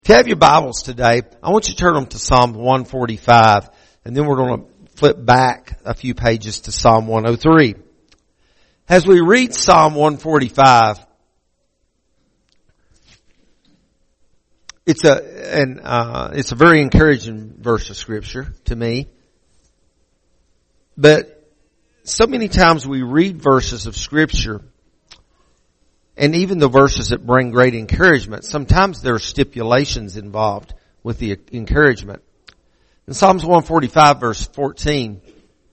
If you have your Bibles today, I want you to turn them to Psalm 145, and then we're going to flip back a few pages to Psalm 103. As we read Psalm 145, it's a very encouraging verse of Scripture to me. But so many times we read verses of Scripture, and even the verses that bring great encouragement, sometimes there are stipulations involved with the encouragement. In Psalms 145 verse 14,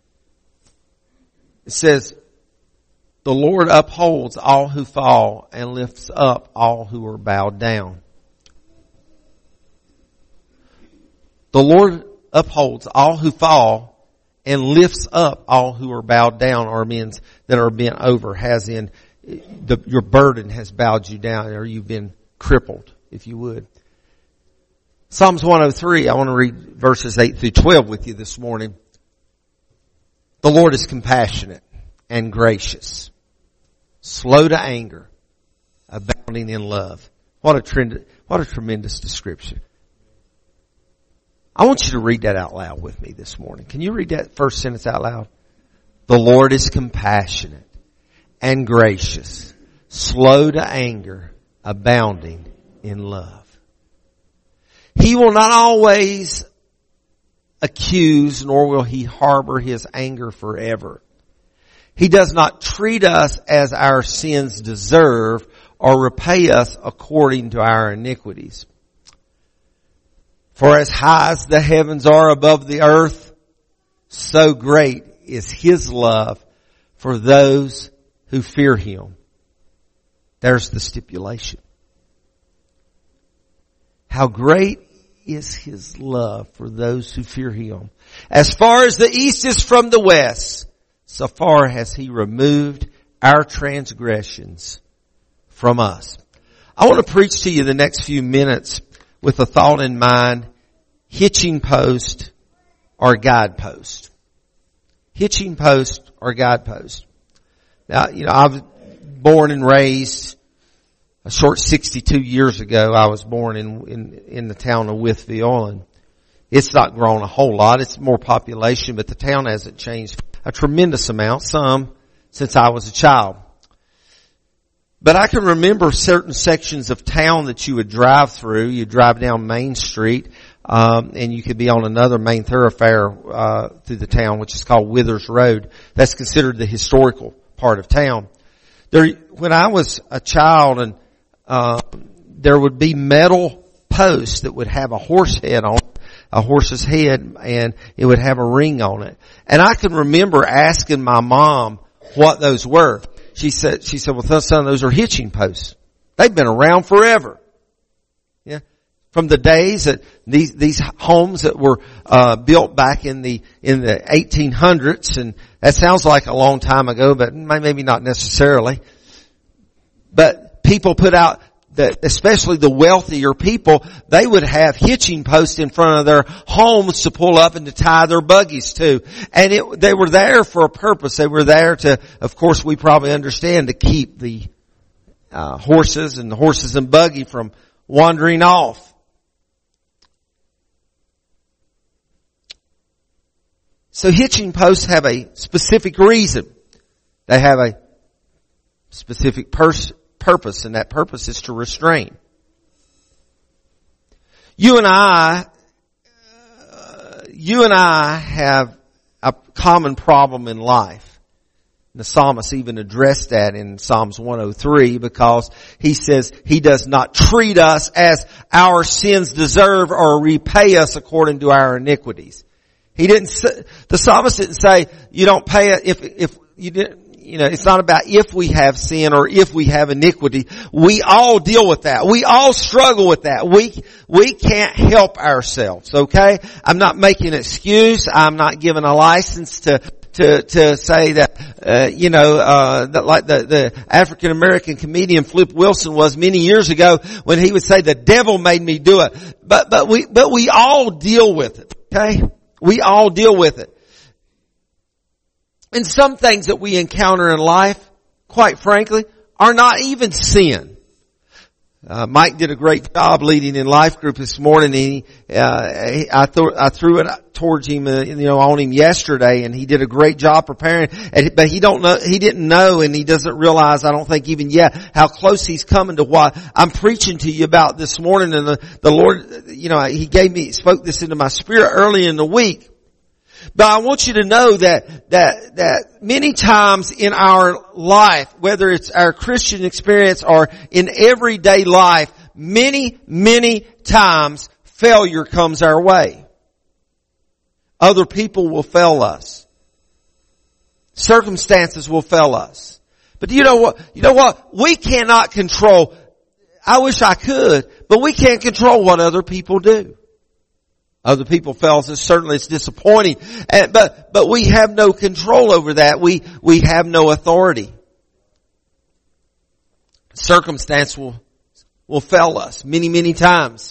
it says, "The Lord upholds all who fall and lifts up all who are bowed down." The Lord upholds all who fall and lifts up all who are bowed down, or means that are bent over, as in your burden has bowed you down, or you've been crippled, if you would. Psalms 103, I want to read verses 8 through 12 with you this morning. "The Lord is compassionate and gracious, slow to anger, abounding in love." What a tremendous description. I want you to read that out loud with me this morning. Can you read that first sentence out loud? "The Lord is compassionate and gracious, slow to anger, abounding in love." He will not always accuse, nor will he harbor his anger forever. He does not treat us as our sins deserve or repay us according to our iniquities. "For as high as the heavens are above the earth, so great is his love for those who fear him." There's the stipulation. How great is his love for those who fear him. As far as the east is from the west, so far has he removed our transgressions from us. I want to preach to you the next few minutes with a thought in mind: hitching post or guidepost. Hitching post or guidepost. Now, I was born and raised a short 62 years ago. I was born in the town of Wytheville, and it's not grown a whole lot. It's more population, but the town hasn't changed a tremendous amount, some since I was a child. But I can remember certain sections of town that you would drive through. You drive down Main Street, and you could be on another main thoroughfare through the town, which is called Withers Road. That's considered the historical part of town. When I was a child, and there would be metal posts that would have a horse head on it, a horse's head, and it would have a ring on it. And I can remember asking my mom what those were. She said, "Well, son, those are hitching posts. They've been around forever." Yeah. From the days that these homes that were built back in the 1800s, and that sounds like a long time ago, but maybe not necessarily. But people put out that, especially the wealthier people, they would have hitching posts in front of their homes to pull up and to tie their buggies to. And they were there for a purpose. They were there to, of course, we probably understand, to keep the horses and buggy from wandering off. So hitching posts have a specific reason. They have a specific purpose, and that purpose is to restrain. You and I have a common problem in life. The psalmist even addressed that in Psalms 103, because he says he does not treat us as our sins deserve or repay us according to our iniquities. The psalmist didn't say you don't pay it if you didn't. It's not about if we have sin or if we have iniquity. We all deal with that. We all struggle with that. We can't help ourselves, okay? I'm not making an excuse. I'm not giving a license to say that, that like the African American comedian Flip Wilson was many years ago, when he would say the devil made me do it. But we all deal with it, okay? We all deal with it. And some things that we encounter in life, quite frankly, are not even sin. Mike did a great job leading in life group this morning. I threw it towards him, on him yesterday, and he did a great job preparing. But he didn't know, and he doesn't realize, I don't think even yet, how close he's coming to what I'm preaching to you about this morning. And the Lord, He spoke this into my spirit early in the week. But I want you to know that many times in our life, whether it's our Christian experience or in everyday life, many, many times failure comes our way. Other people will fail us. Circumstances will fail us. But you know what? We cannot control. I wish I could, but we can't control what other people do. Other people fail us. Certainly it's disappointing. But we have no control over that. We have no authority. Circumstance will fail us many, many times.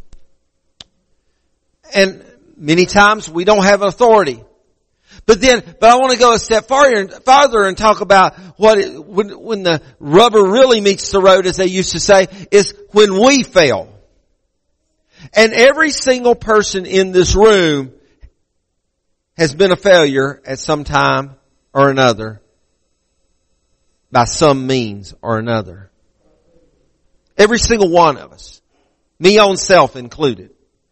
And many times we don't have authority. But I want to go a step farther and talk about when the rubber really meets the road, as they used to say, is when we fail. And every single person in this room has been a failure at some time or another, by some means or another. Every single one of us. Me own self included.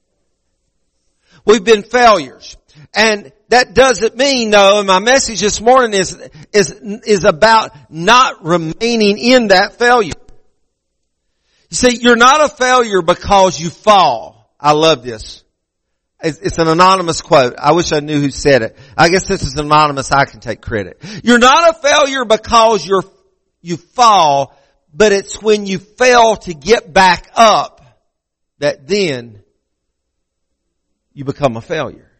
We've been failures. And that doesn't mean, though, and my message this morning is about not remaining in that failure. You see, you're not a failure because you fall. I love this. It's an anonymous quote. I wish I knew who said it. I guess this is anonymous. I can take credit. You're not a failure because you fall, but it's when you fail to get back up that then you become a failure.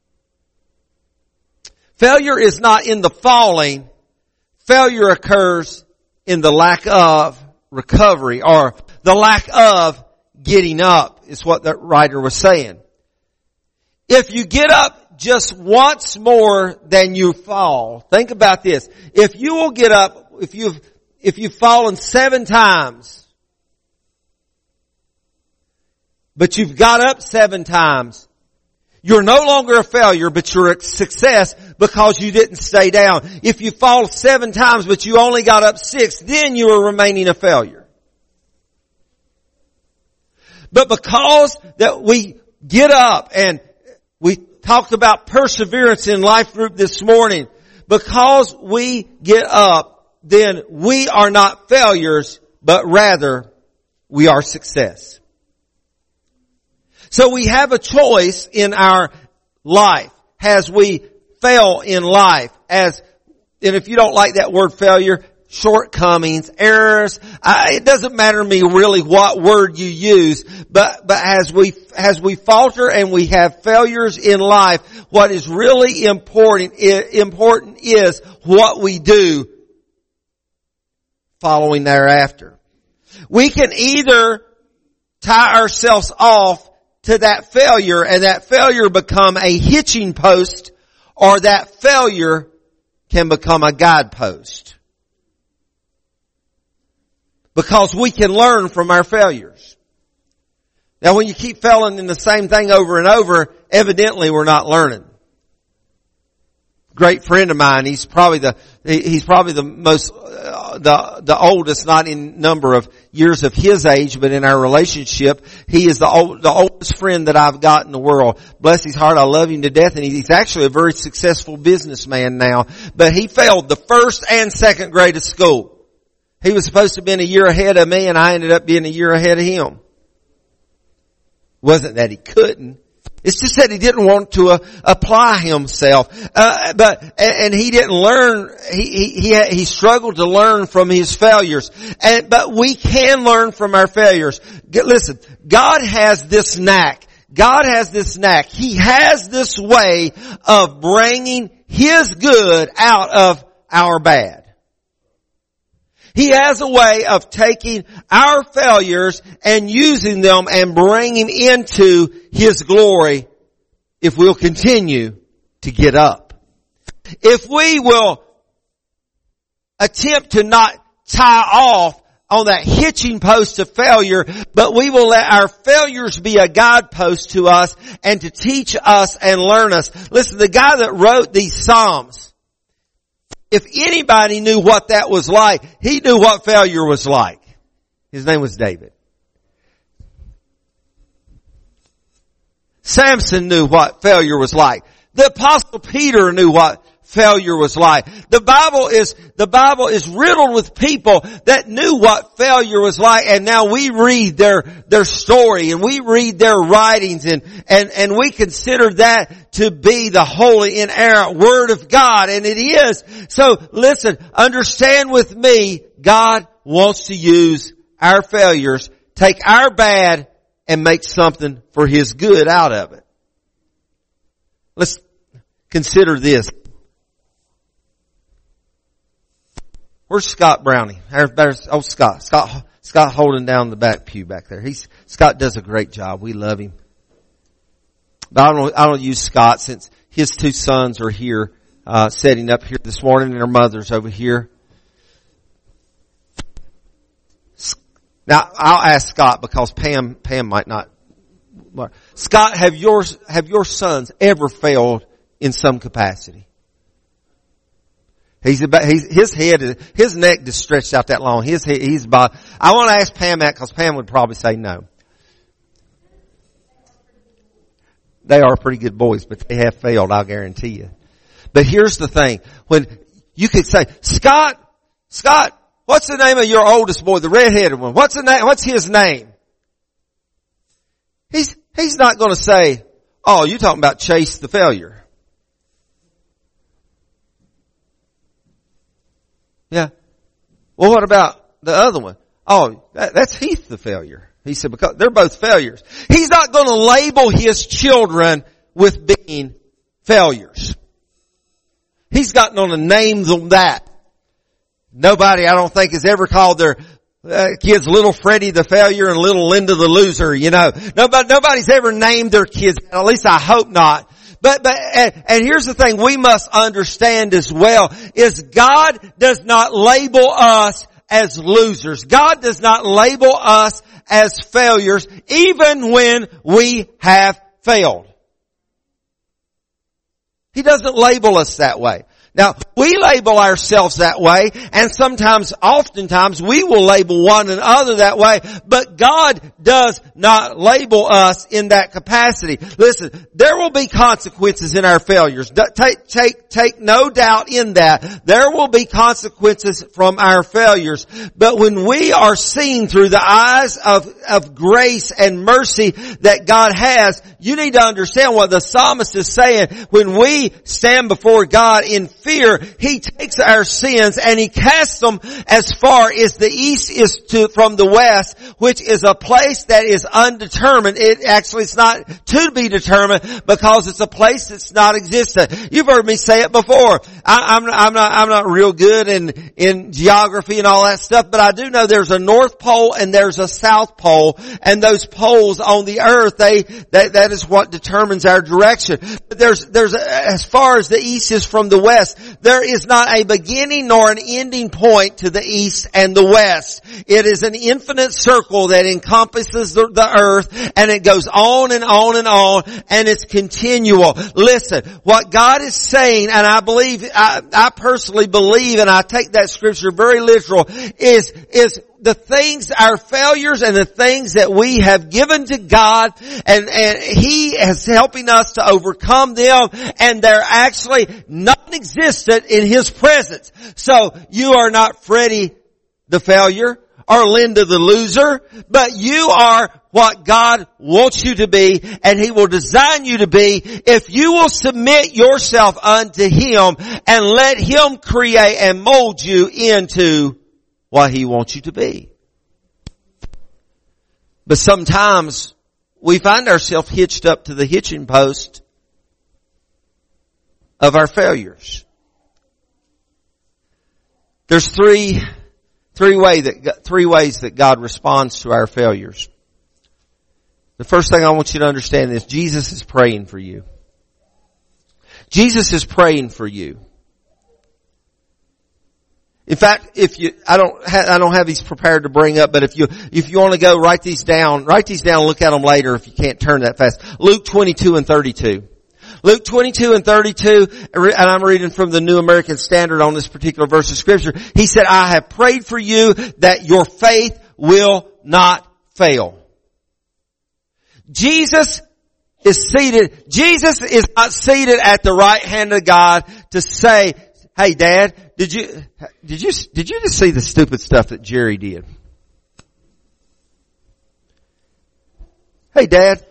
Failure is not in the falling. Failure occurs in the lack of recovery, or the lack of getting up, is what that writer was saying. If you get up just once more than you fall, think about this. If you will get up, if you've fallen 7 times, but you've got up 7 times, you're no longer a failure, but you're a success because you didn't stay down. If you fall 7 times, but you only got up 6, then you are remaining a failure. But because that we get up, and we talked about perseverance in life group this morning, because we get up, then we are not failures, but rather we are success. So we have a choice in our life as we fail in life. And if you don't like that word failure, shortcomings, errors, it doesn't matter to me really what word you use, but as we falter and we have failures in life, what is really important is what we do following thereafter. We can either tie ourselves off to that failure, and that failure become a hitching post, or that failure can become a guidepost. Because we can learn from our failures. Now when you keep failing in the same thing over and over, evidently we're not learning. Great friend of mine, he's probably the most, the oldest, not in number of years of his age, but in our relationship, he is the oldest friend that I've got in the world. Bless his heart, I love him to death, and he's actually a very successful businessman now. But he failed the 1st and 2nd grade of school. He was supposed to have been a year ahead of me, and I ended up being a year ahead of him. Wasn't that he couldn't. It's just that he didn't want to apply himself. And he didn't learn, he struggled to learn from his failures. But we can learn from our failures. Listen, God has this knack. God has this knack. He has this way of bringing His good out of our bad. He has a way of taking our failures and using them and bringing into His glory if we'll continue to get up. If we will attempt to not tie off on that hitching post of failure, but we will let our failures be a guidepost to us and to teach us and learn us. Listen, the guy that wrote these Psalms, if anybody knew what that was like, he knew what failure was like. His name was David. Samson knew what failure was like. The Apostle Peter knew what failure was like. The Bible is riddled with people that knew what failure was like, and now we read their story and we read their writings and we consider that to be the holy, inerrant Word of God, and it is. So listen, understand with me, God wants to use our failures, take our bad, and make something for His good out of it. Let's consider this. Where's Scott Brownie? There's Scott. Scott holding down the back pew back there. Scott does a great job. We love him. But I don't use Scott since his two sons are here, setting up here this morning, and their mother's over here. Now, I'll ask Scott because Pam might not. Scott, have your sons ever failed in some capacity? His neck just stretched out that long. He's about, I want to ask Pam that because Pam would probably say no. They are pretty good boys, but they have failed, I'll guarantee you. But here's the thing. When you could say, Scott, what's the name of your oldest boy, the red-headed one? What's his name? He's not going to say, oh, you're talking about Chase the failure. Yeah. Well, what about the other one? Oh, that's Heath the failure. He said, because they're both failures. He's not going to label his children with being failures. He's not going to name them that. Nobody, I don't think, has ever called their kids Little Freddie the failure and Little Linda the loser, you know. Nobody's ever named their kids, at least I hope not. But here's the thing we must understand as well, is God does not label us as losers. God does not label us as failures, even when we have failed. He doesn't label us that way. Now, we label ourselves that way, and oftentimes, we will label one another that way, but God does not label us in that capacity. Listen, there will be consequences in our failures. Take no doubt in that. There will be consequences from our failures. But when we are seen through the eyes of grace and mercy that God has, you need to understand what the psalmist is saying. When we stand before God in fear, He takes our sins and He casts them as far as the east is from the west, which is a place that is undetermined. It's not to be determined because it's a place that's not existent. You've heard me say it before. I'm not real good in geography and all that stuff, but I do know there's a North Pole and there's a South Pole, and those poles on the earth, that is what determines our direction. But there's as far as the east is from the west, there is not a beginning nor an ending point to the east and the west. It is an infinite circle that encompasses the earth, and it goes on and on and on, and it's continual. Listen, what God is saying, and I personally believe, and I take that scripture very literal, is the things, our failures and the things that we have given to God, and He is helping us to overcome them, and they're actually non-existent in His presence. So you are not Freddie the failure or Linda the loser, but you are what God wants you to be, and He will design you to be if you will submit yourself unto Him and let Him create and mold you into what He wants you to be. But sometimes we find ourselves hitched up to the hitching post of our failures. There's three ways that God responds to our failures. The first thing I want you to understand is Jesus is praying for you. Jesus is praying for you. In fact, I don't have these prepared to bring up, but if you want to go write these down, look at them later if you can't turn that fast. Luke 22 and 32. Luke 22 and 32, and I'm reading from the New American Standard on this particular verse of scripture. He said, I have prayed for you that your faith will not fail. Jesus is not seated at the right hand of God to say, hey Dad, did you just see the stupid stuff that Jerry did? Hey Dad,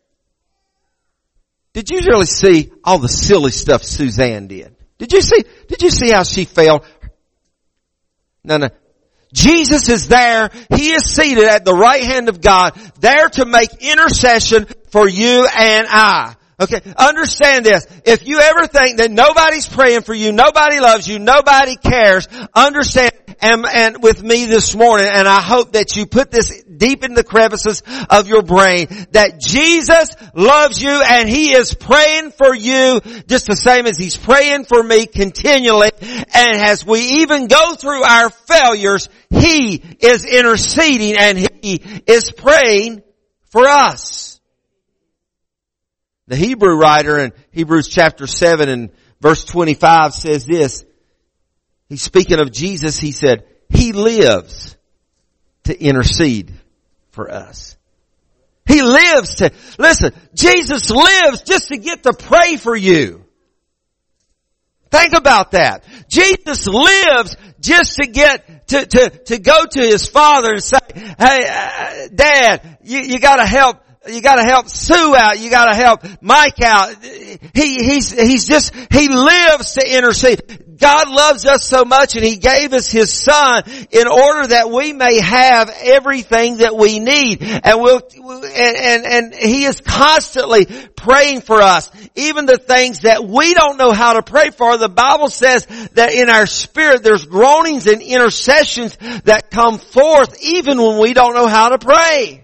did you really see all the silly stuff Suzanne did? Did you see how she failed? No. Jesus is there. He is seated at the right hand of God, there to make intercession for you and I. Okay, understand this. If you ever think that nobody's praying for you, nobody loves you, nobody cares, understand, and with me this morning, and I hope that you put this deep in the crevices of your brain, that Jesus loves you and He is praying for you just the same as He's praying for me continually. And as we even go through our failures, He is interceding and He is praying for us. The Hebrew writer in Hebrews chapter 7 and verse 25 says this. He's speaking of Jesus. He said, He lives to intercede for us. He lives to, listen, Jesus lives just to get to pray for you. Think about that. Jesus lives just to get to go to His Father and say, hey, Dad, you gotta help. You gotta help Sue out. You gotta help Mike out. He lives to intercede. God loves us so much and He gave us His Son in order that we may have everything that we need. And He is constantly praying for us. Even the things that we don't know how to pray for. The Bible says that in our spirit there's groanings and intercessions that come forth even when we don't know how to pray.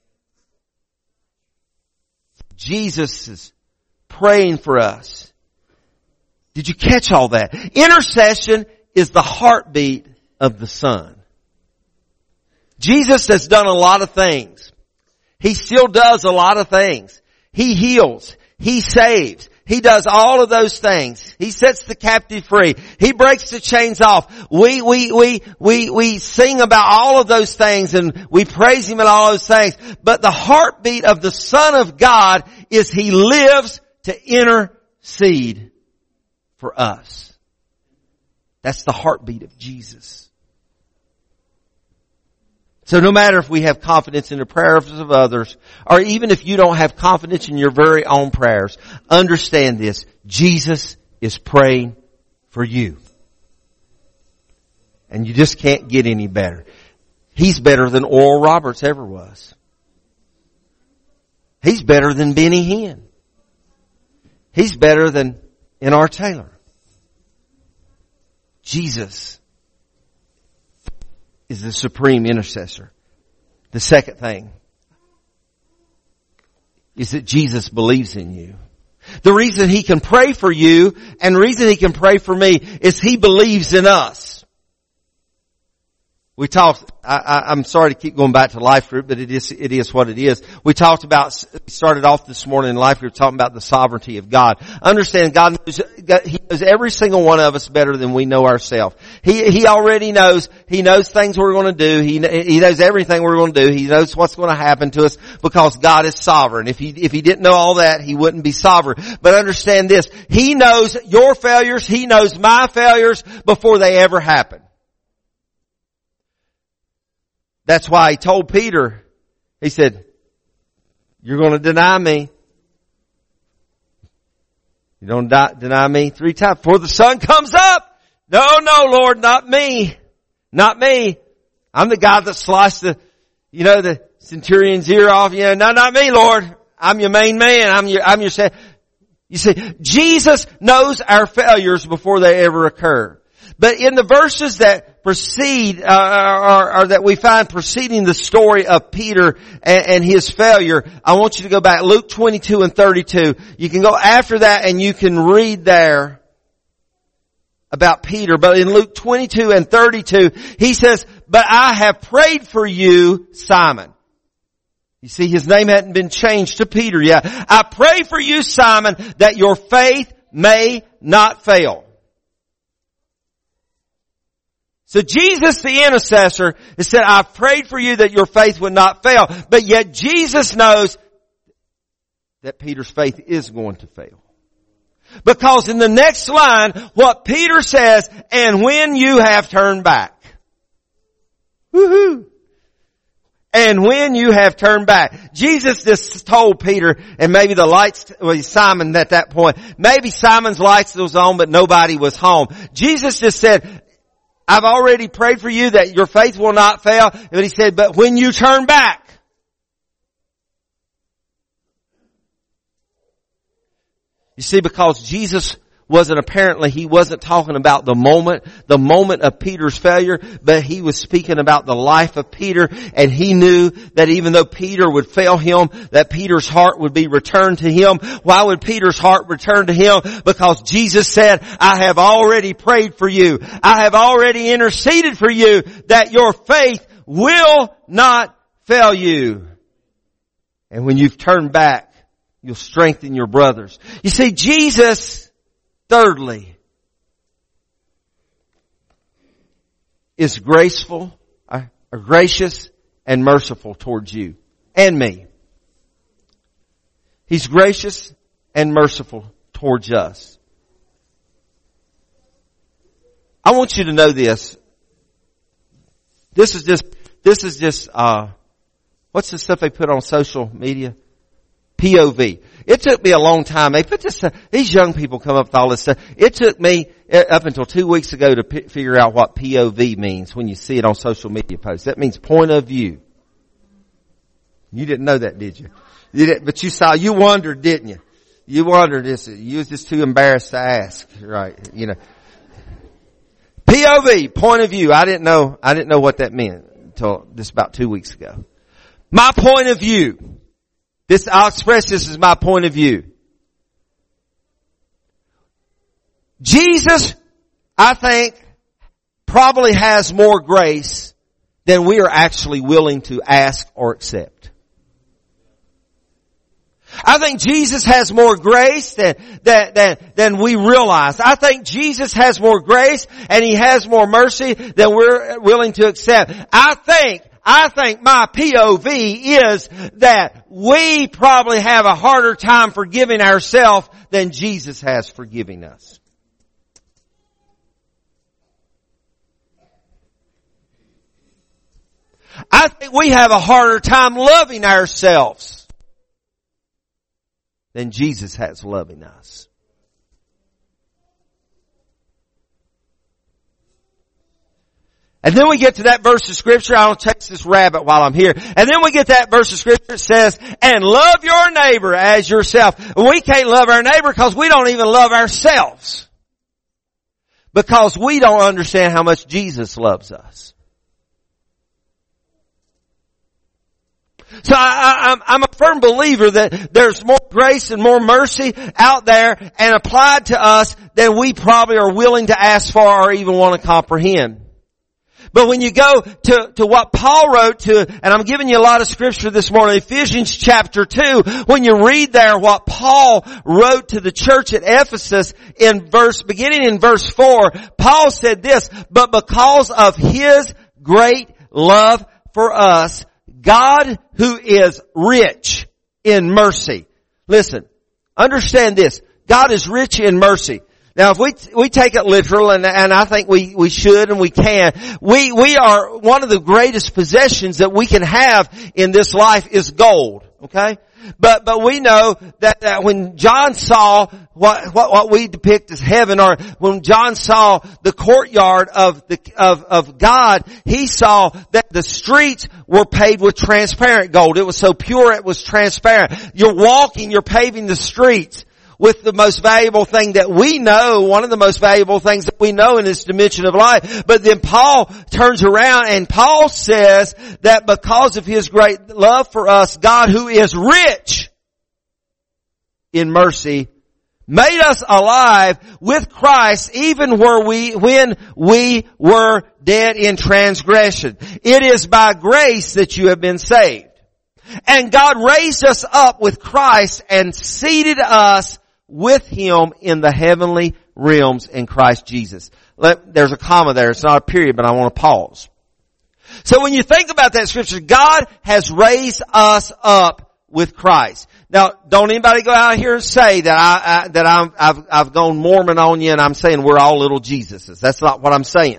Jesus is praying for us. Did you catch all that? Intercession is the heartbeat of the Son. Jesus has done a lot of things. He still does a lot of things. He heals. He saves. He does all of those things. He sets the captive free. He breaks the chains off. We sing about all of those things and we praise Him in all those things. But the heartbeat of the Son of God is He lives to intercede for us. That's the heartbeat of Jesus. So no matter if we have confidence in the prayers of others, or even if you don't have confidence in your very own prayers, understand this. Jesus is praying for you. And you just can't get any better. He's better than Oral Roberts ever was. He's better than Benny Hinn. He's better than N.R. Taylor. Jesus is the supreme intercessor. The second thing is that Jesus believes in you. The reason He can pray for you and the reason He can pray for me is He believes in us. We talked, I'm sorry to keep going back to life group, but it is what it is. We started off this morning in life group talking about the sovereignty of God. Understand He knows every single one of us better than we know ourselves. He already knows. He knows things we're going to do. He knows everything we're going to do. He knows what's going to happen to us because God is sovereign. If He didn't know all that, He wouldn't be sovereign. But understand this. He knows your failures. He knows my failures before they ever happen. That's why He told Peter, He said, you're going to deny me. You're going to deny me 3 times before the sun comes up. No, Lord, not me. Not me. I'm the guy that sliced the centurion's ear off. No, not me, Lord. I'm your main man. I'm your, you see, Jesus knows our failures before they ever occur. But in the verses that precede, or that we find preceding the story of Peter and his failure, I want you to go back, Luke 22 and 32. You can go after that and you can read there about Peter, but in Luke 22 and 32, he says, but I have prayed for you, Simon. You see, his name hadn't been changed to Peter yet. I pray for you, Simon, that your faith may not fail. So Jesus, the intercessor, has said, I've prayed for you that your faith would not fail. But yet Jesus knows that Peter's faith is going to fail. Because in the next line, what Peter says, and when you have turned back. Woohoo! And when you have turned back. Jesus just told Peter, and maybe the lights, Simon at that point, maybe Simon's lights was on, but nobody was home. Jesus just said, I've already prayed for you that your faith will not fail. But he said, but when you turn back. You see, because Jesus he wasn't talking about the moment of Peter's failure, but he was speaking about the life of Peter, and he knew that even though Peter would fail him, that Peter's heart would be returned to him. Why would Peter's heart return to him? Because Jesus said, I have already prayed for you. I have already interceded for you that your faith will not fail you. And when you've turned back, you'll strengthen your brothers. You see, Jesus, thirdly, is graceful, gracious and merciful towards you and me. He's gracious and merciful towards us. I want you to know this. This is just, what's the stuff they put on social media? POV. It took me a long time. They put this, these young people come up with all this stuff. It took me up until 2 weeks ago to figure out what POV means when you see it on social media posts. That means point of view. You didn't know that, did you? You didn't, but you wondered, didn't you? You wondered this. You was just too embarrassed to ask, right? You know. POV, point of view. I didn't know what that meant until just about 2 weeks ago. My point of view. I'll express this as my point of view. Jesus, I think, probably has more grace than we are actually willing to ask or accept. I think Jesus has more grace than we realize. I think Jesus has more grace and He has more mercy than we're willing to accept. I think my POV is that we probably have a harder time forgiving ourselves than Jesus has forgiving us. I think we have a harder time loving ourselves than Jesus has loving us. And then we get to that verse of Scripture. I'll chase this rabbit while I'm here. And then we get that verse of Scripture that says, and love your neighbor as yourself. We can't love our neighbor because we don't even love ourselves. Because we don't understand how much Jesus loves us. So I'm a firm believer that there's more grace and more mercy out there and applied to us than we probably are willing to ask for or even want to comprehend. But when you go to what Paul wrote to, and I'm giving you a lot of scripture this morning, Ephesians chapter 2, when you read there what Paul wrote to the church at Ephesus beginning in verse 4, Paul said this, but because of His great love for us, God who is rich in mercy. Listen, understand this. God is rich in mercy. Now, if we take it literal, and I think we should and we can, we are, one of the greatest possessions that we can have in this life is gold. Okay? But we know that when John saw what we depict as heaven, or when John saw the courtyard of God, he saw that the streets were paved with transparent gold. It was so pure it was transparent. You're paving the streets with the most valuable thing that we know, one of the most valuable things that we know in this dimension of life. But then Paul turns around and Paul says that because of His great love for us, God who is rich in mercy, made us alive with Christ even when we were dead in transgression. It is by grace that you have been saved. And God raised us up with Christ and seated us with Him in the heavenly realms in Christ Jesus. There's a comma there. It's not a period, but I want to pause. So when you think about that scripture, God has raised us up with Christ. Now, don't anybody go out here and say that I've gone Mormon on you and I'm saying we're all little Jesuses. That's not what I'm saying.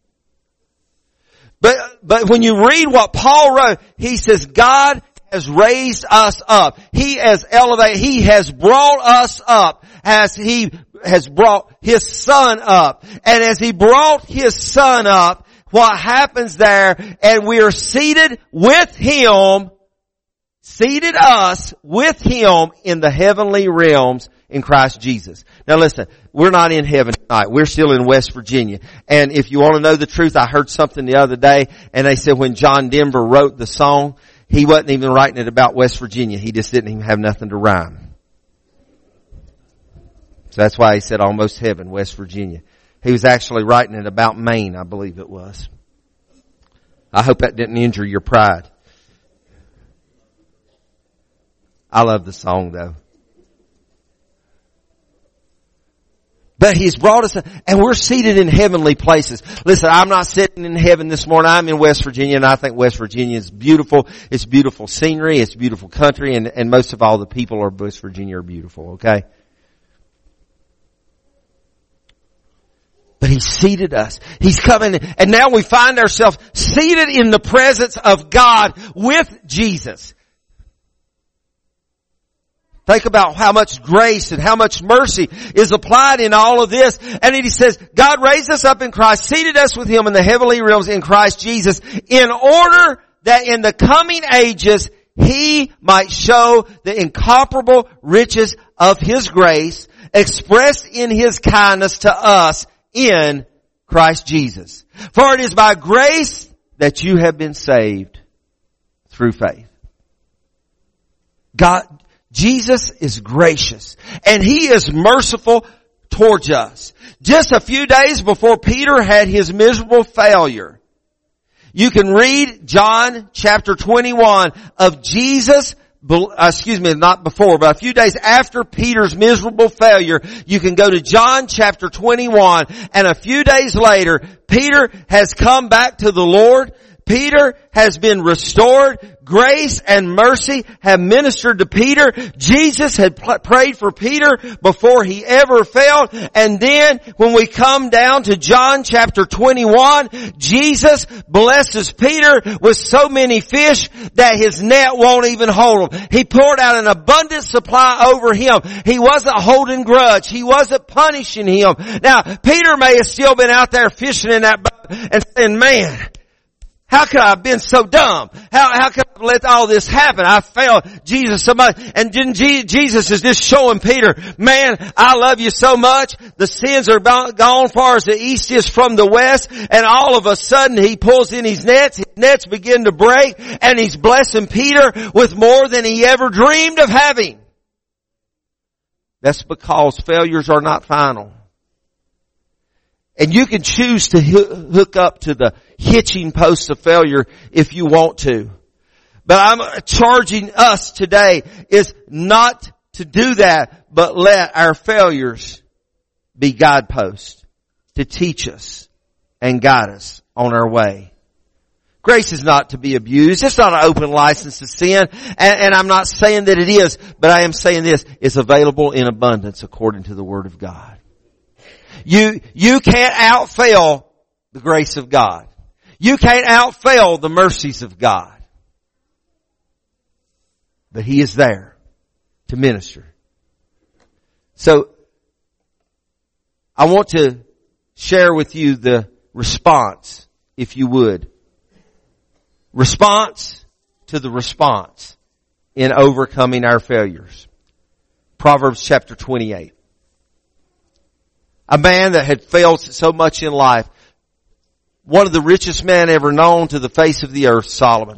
But when you read what Paul wrote, he says God has raised us up. He has elevated, He has brought us up as He has brought His Son up. And as He brought His Son up, what happens there, and we are seated with Him, seated us with Him in the heavenly realms in Christ Jesus. Now listen, we're not in heaven tonight. We're still in West Virginia. And if you want to know the truth, I heard something the other day, and they said when John Denver wrote the song, he wasn't even writing it about West Virginia. He just didn't even have nothing to rhyme. So that's why he said almost heaven, West Virginia. He was actually writing it about Maine, I believe it was. I hope that didn't injure your pride. I love the song though. But He's brought us, and we're seated in heavenly places. Listen, I'm not sitting in heaven this morning. I'm in West Virginia, and I think West Virginia is beautiful. It's beautiful scenery. It's beautiful country, and most of all, the people of West Virginia are beautiful, okay? But He's seated us. He's coming, and now we find ourselves seated in the presence of God with Jesus. Think about how much grace and how much mercy is applied in all of this. And He says, God raised us up in Christ, seated us with Him in the heavenly realms in Christ Jesus, in order that in the coming ages He might show the incomparable riches of His grace expressed in His kindness to us in Christ Jesus. For it is by grace that you have been saved through faith. Jesus is gracious and He is merciful towards us. Just a few days before Peter had his miserable failure, you can read John chapter 21 of Jesus, not before, but a few days after Peter's miserable failure. You can go to John chapter 21, and a few days later, Peter has come back to the Lord. Peter has been restored. Grace and mercy have ministered to Peter. Jesus had prayed for Peter before he ever fell. And then when we come down to John chapter 21, Jesus blesses Peter with so many fish that his net won't even hold them. He poured out an abundant supply over him. He wasn't holding grudge. He wasn't punishing him. Now, Peter may have still been out there fishing in that boat and saying, man, how could I have been so dumb? How could I let all this happen? I failed Jesus so much. And then Jesus is just showing Peter, man, I love you so much. The sins are gone far as the east is from the west. And all of a sudden he pulls in his nets begin to break, and he's blessing Peter with more than he ever dreamed of having. That's because failures are not final. And you can choose to hook up to the hitching post of failure if you want to. But I'm charging us today is not to do that, but let our failures be guideposts to teach us and guide us on our way. Grace is not to be abused. It's not an open license to sin. And I'm not saying that it is, but I am saying this. It's available in abundance according to the Word of God. You can't outfail the grace of God. You can't outfail the mercies of God. But He is there to minister. So, I want to share with you the response, if you would. Response to the response in overcoming our failures. Proverbs chapter 28. A man that had failed so much in life. One of the richest men ever known to the face of the earth, Solomon.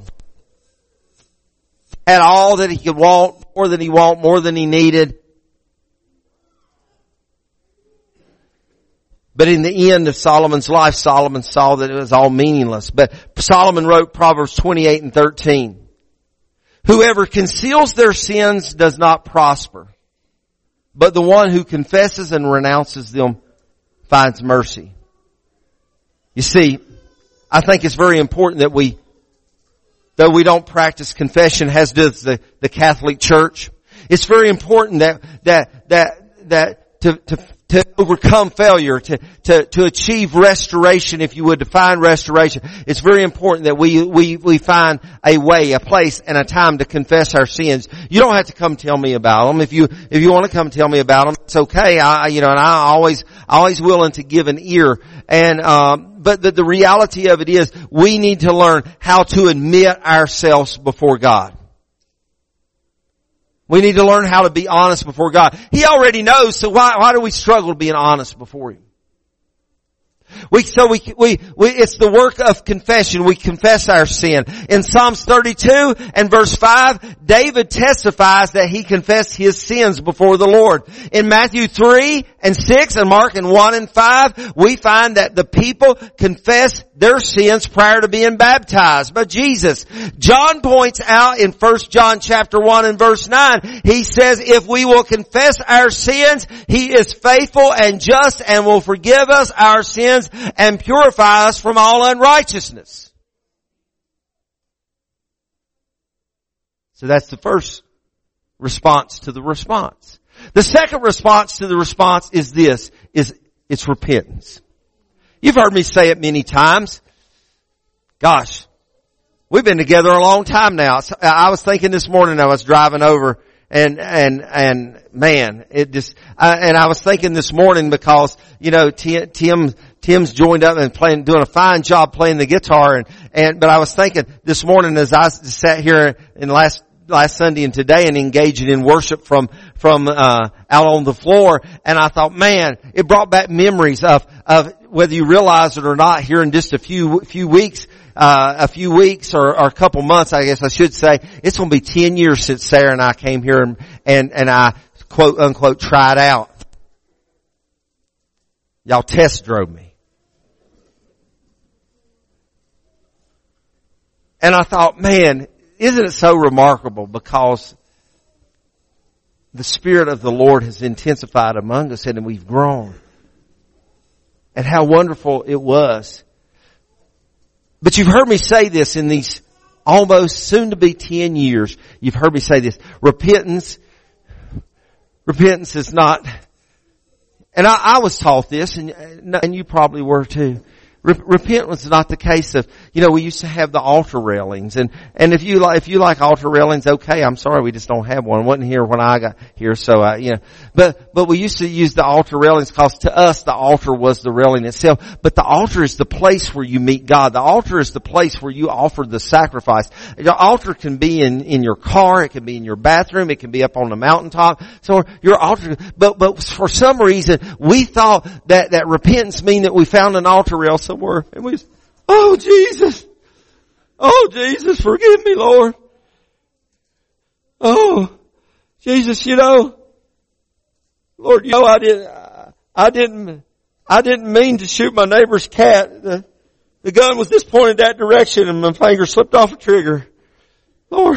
Had all that he could want, more than he needed. But in the end of Solomon's life, Solomon saw that it was all meaningless. But Solomon wrote Proverbs 28:13. Whoever conceals their sins does not prosper, but the one who confesses and renounces them finds mercy. You see, I think it's very important that though we don't practice confession as does the Catholic Church, it's very important that to overcome failure, to achieve restoration, if you would, to find restoration. It's very important that we find a way, a place, and a time to confess our sins. You don't have to come tell me about them. If you want to come tell me about them, it's okay. And I'm always willing to give an ear. But the reality of it is, we need to learn how to admit ourselves before God. We need to learn how to be honest before God. He already knows, so why do we struggle being honest before Him? It's the work of confession. We confess our sin. In Psalms 32 and verse 5, David testifies that he confessed his sins before the Lord. In Matthew 3 and 6 and Mark and 1 and 5, we find that the people confess their sins prior to being baptized by Jesus. John points out in 1 John chapter 1 and verse 9, he says, if we will confess our sins, He is faithful and just and will forgive us our sins and purify us from all unrighteousness. So that's the first response to the response. The second response to the response is it's repentance. You've heard me say it many times. Gosh, we've been together a long time now. I was thinking this morning, I was driving over and man, it just, and I was thinking this morning because, Tim's joined up and doing a fine job playing the guitar but I was thinking this morning as I sat here in last Sunday and today and engaging in worship from out on the floor, and I thought, man, it brought back memories of whether you realize it or not, here in just a few weeks or a couple months, I guess I should say, it's going to be 10 years since Sarah and I came here and I quote unquote tried out. Y'all test drove me. And I thought, man, isn't it so remarkable, because the Spirit of the Lord has intensified among us and we've grown. And how wonderful it was. But you've heard me say this in these almost soon to be 10 years. You've heard me say this. Repentance is not, and I was taught this, and you probably were too. Repentance is not the case of, we used to have the altar railings, and if you like altar railings, okay, I'm sorry, we just don't have one. Wasn't here when I got here, so but we used to use the altar railings because to us the altar was the railing itself. But the altar is the place where you meet God. The altar is the place where you offer the sacrifice. The altar can be in your car, it can be in your bathroom, it can be up on the mountaintop. So your altar, but for some reason we thought that repentance mean that we found an altar rail somewhere and we, oh Jesus, forgive me, Lord. Oh, Jesus, Lord, I didn't mean to shoot my neighbor's cat. The gun was just pointed that direction and my finger slipped off the trigger. Lord,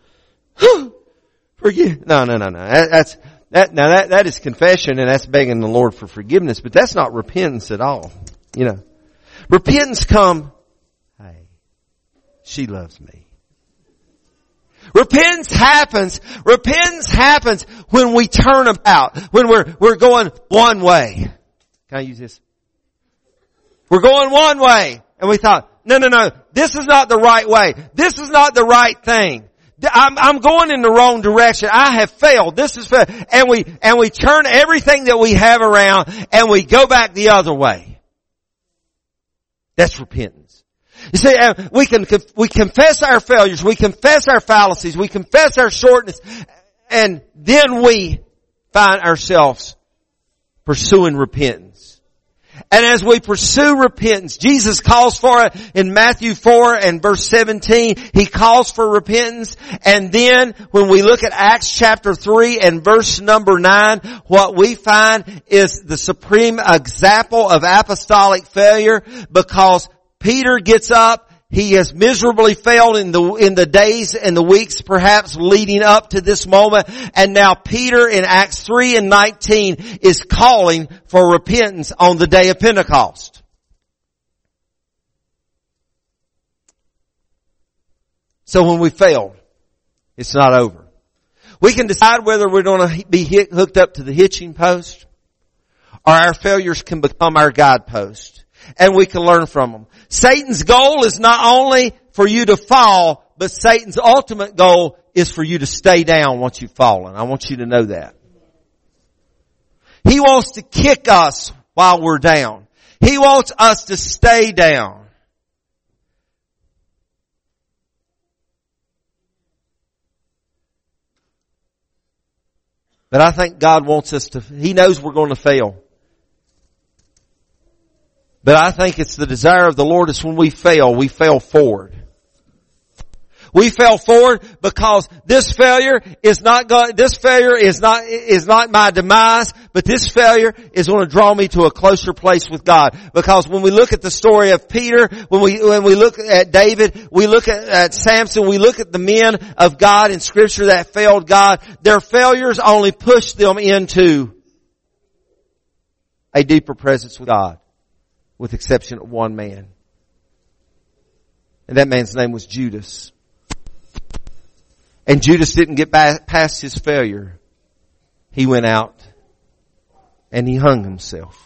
forgive. No. That is confession, and that's begging the Lord for forgiveness, but that's not repentance at all. Repentance hey, she loves me. Repentance happens when we turn about, when we're going one way. Can I use this? We're going one way, and we thought, no, this is not the right way. This is not the right thing. I'm going in the wrong direction. I have failed. This is fail. And we turn everything that we have around and we go back the other way. That's repentance. You see, we confess our failures, we confess our fallacies, we confess our shortness, and then we find ourselves pursuing repentance. And as we pursue repentance, Jesus calls for it in Matthew 4 and verse 17. He calls for repentance. And then when we look at Acts chapter 3 and verse number 9, what we find is the supreme example of apostolic failure, because Peter gets up. He has miserably failed in the days and the weeks perhaps leading up to this moment. And now Peter in Acts 3 and 19 is calling for repentance on the day of Pentecost. So when we fail, it's not over. We can decide whether we're going to be hooked up to the hitching post, or our failures can become our guidepost. And we can learn from them. Satan's goal is not only for you to fall, but Satan's ultimate goal is for you to stay down once you've fallen. I want you to know that. He wants to kick us while we're down. He wants us to stay down. But I think God wants us to, He knows we're going to fail. But I think it's the desire of the Lord is when we fail forward. We fail forward because this failure is not my demise, but this failure is going to draw me to a closer place with God. Because when we look at the story of Peter, when we look at David, we look at Samson, we look at the men of God in Scripture that failed God, their failures only pushed them into a deeper presence with God. With the exception of one man. And that man's name was Judas. And Judas didn't get past his failure. He went out and he hung himself.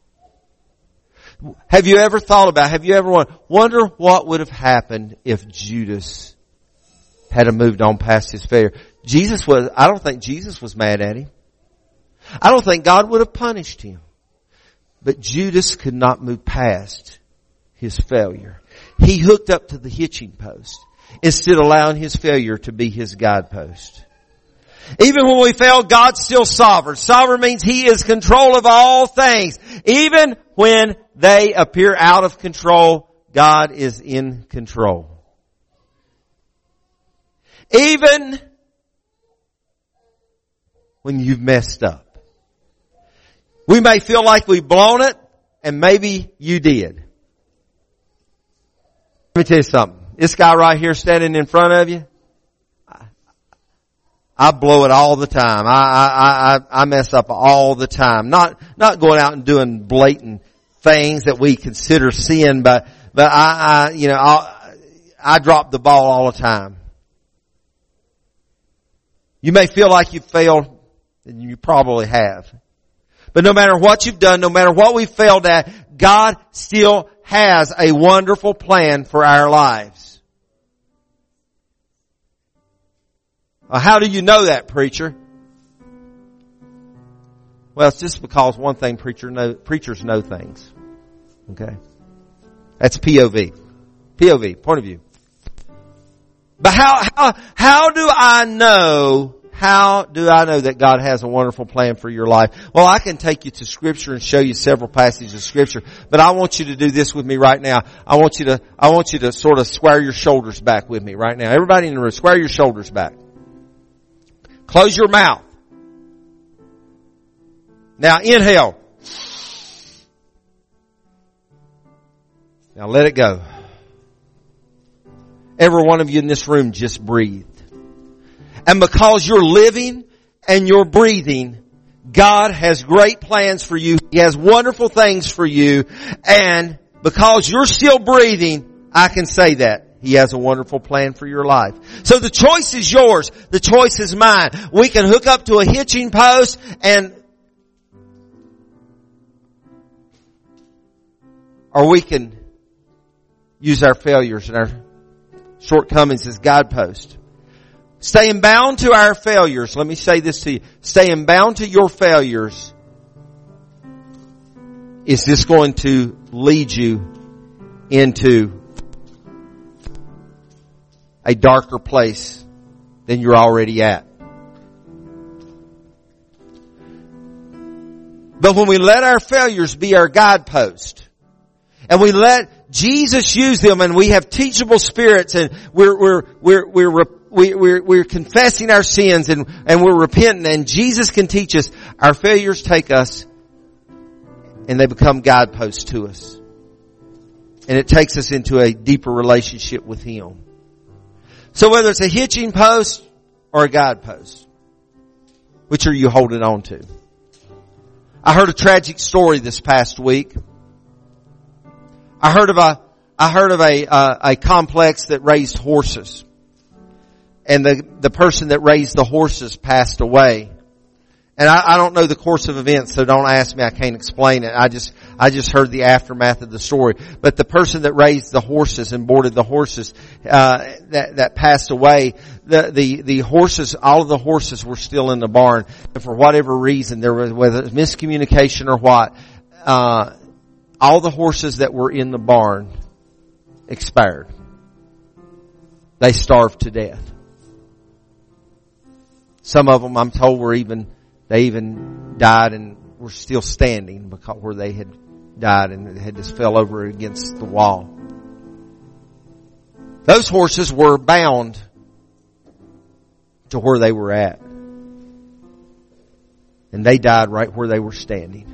Have you ever wonder what would have happened if Judas had moved on past his failure? I don't think Jesus was mad at him. I don't think God would have punished him. But Judas could not move past his failure. He hooked up to the hitching post instead of allowing his failure to be his guidepost. Even when we fail, God's still sovereign. Sovereign means He is in control of all things. Even when they appear out of control, God is in control. Even when you've messed up. We may feel like we've blown it, and maybe you did. Let me tell you something. This guy right here standing in front of you, I blow it all the time. I mess up all the time. Not going out and doing blatant things that we consider sin, but I drop the ball all the time. You may feel like you've failed, and you probably have. But no matter what you've done, no matter what we've failed at, God still has a wonderful plan for our lives. How do you know that, preacher? Well, it's just because one thing preachers know things. Okay? That's POV. POV, point of view. But how do I know that God has a wonderful plan for your life? Well, I can take you to Scripture and show you several passages of Scripture, but I want you to do this with me right now. I want you to sort of square your shoulders back with me right now. Everybody in the room, square your shoulders back. Close your mouth. Now inhale. Now let it go. Every one of you in this room just breathed. And because you're living and you're breathing, God has great plans for you. He has wonderful things for you. And because you're still breathing, I can say that He has a wonderful plan for your life. So the choice is yours. The choice is mine. We can hook up to a hitching post or we can use our failures and our shortcomings as guideposts. Staying bound to our failures. Let me say this to you. Staying bound to your failures. Is this going to lead you into a darker place than you're already at? But when we let our failures be our guidepost, and we let Jesus use them, and we have teachable spirits, and we're confessing our sins, and we're repenting, and Jesus can teach us, our failures take us, and they become guideposts to us. And it takes us into a deeper relationship with Him. So whether it's a hitching post or a guidepost, which are you holding on to? I heard a tragic story this past week. I heard of a complex that raised horses. And the person that raised the horses passed away. And I don't know the course of events, so don't ask me. I can't explain it. I just heard the aftermath of the story. But the person that raised the horses and boarded the horses, that passed away, the horses, all of the horses were still in the barn. And for whatever reason, there was, whether it was miscommunication or what, all the horses that were in the barn expired. They starved to death. Some of them, I'm told, they even died and were still standing because where they had died and had just fell over against the wall. Those horses were bound to where they were at. And they died right where they were standing.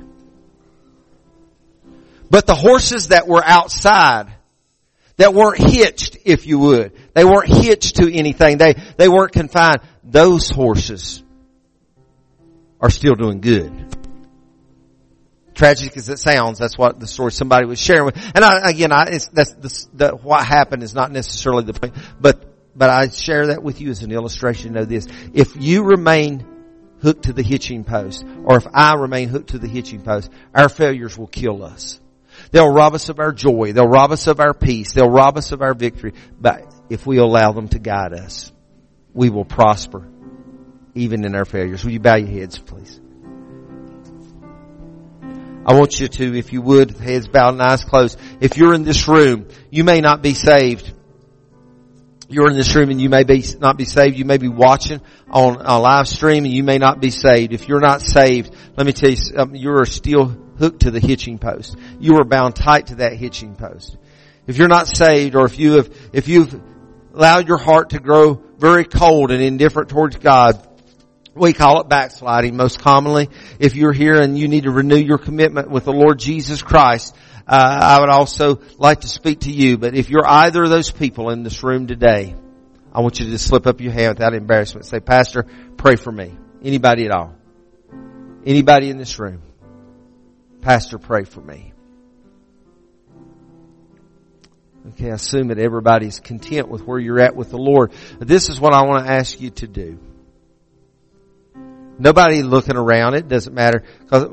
But the horses that were outside, that weren't hitched, if you would, they weren't hitched to anything, they weren't confined, those horses are still doing good. Tragic as it sounds, that's what the story somebody was sharing with. And what happened is not necessarily the point, but I share that with you as an illustration. Know this: if you remain hooked to the hitching post, or if I remain hooked to the hitching post, our failures will kill us. They'll rob us of our joy. They'll rob us of our peace. They'll rob us of our victory. But if we allow them to guide us, we will prosper even in our failures. Will you bow your heads, please? I want you to, if you would, heads bowed and eyes closed. If you're in this room, you may not be saved. You're in this room and you may not be saved. You may be watching on a live stream and you may not be saved. If you're not saved, let me tell you, you are still hooked to the hitching post. You are bound tight to that hitching post. If you're not saved, or if you've allowed your heart to grow very cold and indifferent towards God, we call it backsliding most commonly. If you're here and you need to renew your commitment with the Lord Jesus Christ, I would also like to speak to you. But if you're either of those people in this room today, I want you to just slip up your hand without embarrassment. Say, Pastor, pray for me. Anybody at all? Anybody in this room? Pastor, pray for me. Okay, I assume that everybody's content with where you're at with the Lord. This is what I want to ask you to do. Nobody looking around. It doesn't matter. Cause,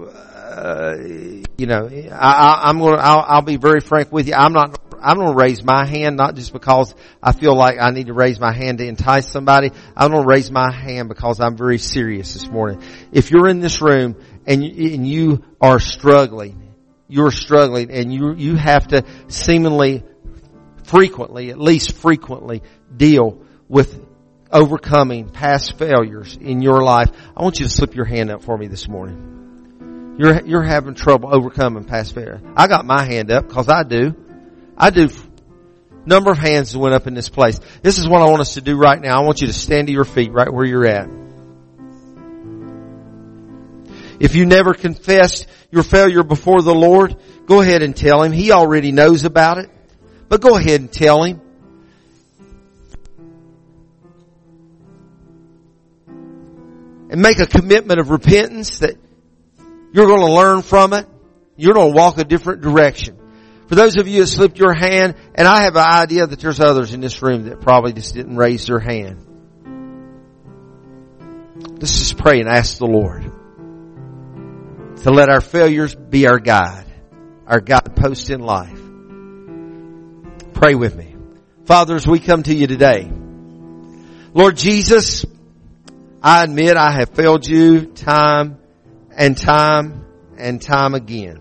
I'll be very frank with you. I'm going to raise my hand, not just because I feel like I need to raise my hand to entice somebody. I'm going to raise my hand because I'm very serious this morning. If you're in this room and you are struggling, and you have to seemingly frequently, at least frequently, deal with overcoming past failures in your life, I want you to slip your hand up for me this morning. You're having trouble overcoming past failure. I got my hand up because I do. Number of hands went up in this place. This is what I want us to do right now. I want you to stand to your feet right where you're at. If you never confessed your failure before the Lord, go ahead and tell Him. He already knows about it. But go ahead and tell Him. And make a commitment of repentance that you're going to learn from it. You're going to walk a different direction. For those of you that slipped your hand, and I have an idea that there's others in this room that probably just didn't raise their hand. Let's just pray and ask the Lord to let our failures be our guidepost in life. Pray with me. Father, as we come to you today, Lord Jesus, I admit I have failed you time and time and time again.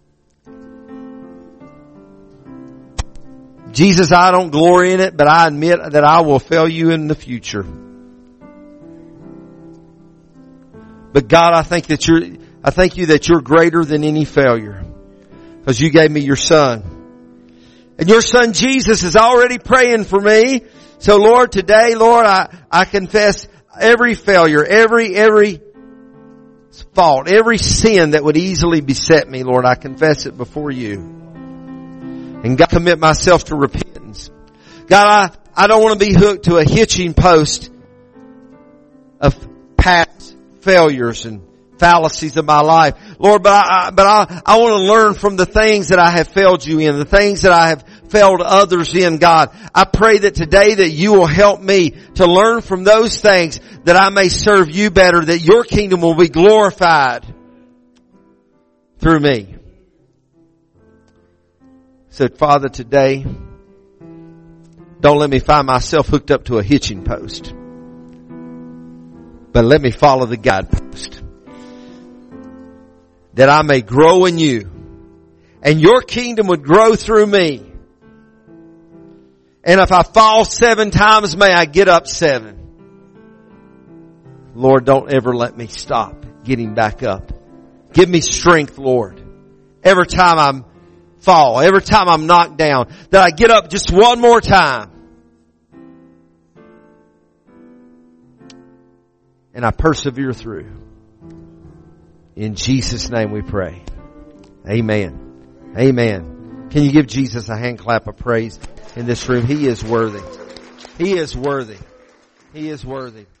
Jesus, I don't glory in it, but I admit that I will fail you in the future. But God, I think that I thank you that you're greater than any failure, because you gave me your Son. And your Son Jesus is already praying for me. So Lord, today, Lord, I confess every failure, every fault, every sin that would easily beset me, Lord. I confess it before you. And God, commit myself to repentance. God, I don't want to be hooked to a hitching post of past failures and fallacies of my life. Lord, but I want to learn from the things that I have failed you in, the things that I have failed others in, God. I pray that today that you will help me to learn from those things, that I may serve you better, that your kingdom will be glorified through me. So Father, today, don't let me find myself hooked up to a hitching post, but let me follow the guidepost, that I may grow in you and your kingdom would grow through me. And if I fall 7 times, may I get up 7. Lord, don't ever let me stop getting back up. Give me strength, Lord. Every time I fall, every time I'm knocked down, that I get up just one more time. And I persevere through. In Jesus' name we pray. Amen. Amen. Can you give Jesus a hand clap of praise in this room? He is worthy. He is worthy. He is worthy.